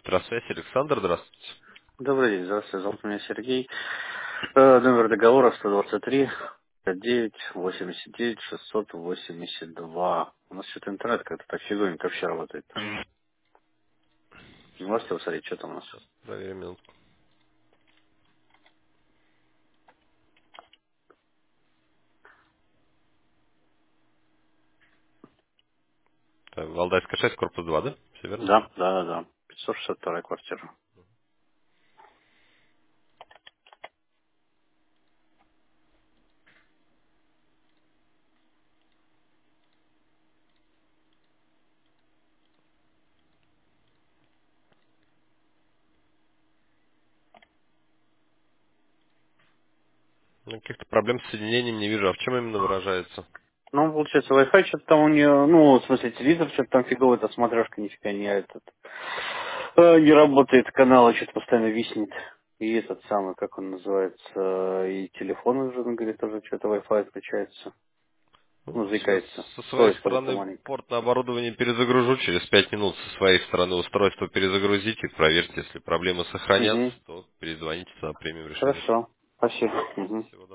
Электросвязь, Александр, здравствуйте. Добрый день, здравствуйте, зовут меня Сергей. Номер договора 123 9 89 682. У нас что-то интернет как-то так фиговенько вообще работает. Не можете посмотреть, что там у нас? Сейчас проверим минутку. Так, Валдайская 6, корпус 2, да? Все верно? Да. 562 квартира. Ну, каких-то проблем с соединением не вижу. А в чем именно выражается? Ну, получается, Wi-Fi что-то там у нее, ну, в смысле, телевизор что-то там фиговый, эта смотрешка нифига не этот. Не работает, канал что-то постоянно виснет. И этот самый, как он называется, и телефон уже, он говорит, тоже что-то Wi-Fi отключается. Ну, Ну, сейчас заикается. со своей Скорость какая-то стороны маленькая. порт на оборудование перезагружу. Через 5 минут со своей стороны устройство перезагрузите. Проверьте, если проблемы сохранятся, Угу. то перезвоните, тогда примем решение. Хорошо. Спасибо. Мгм. Всего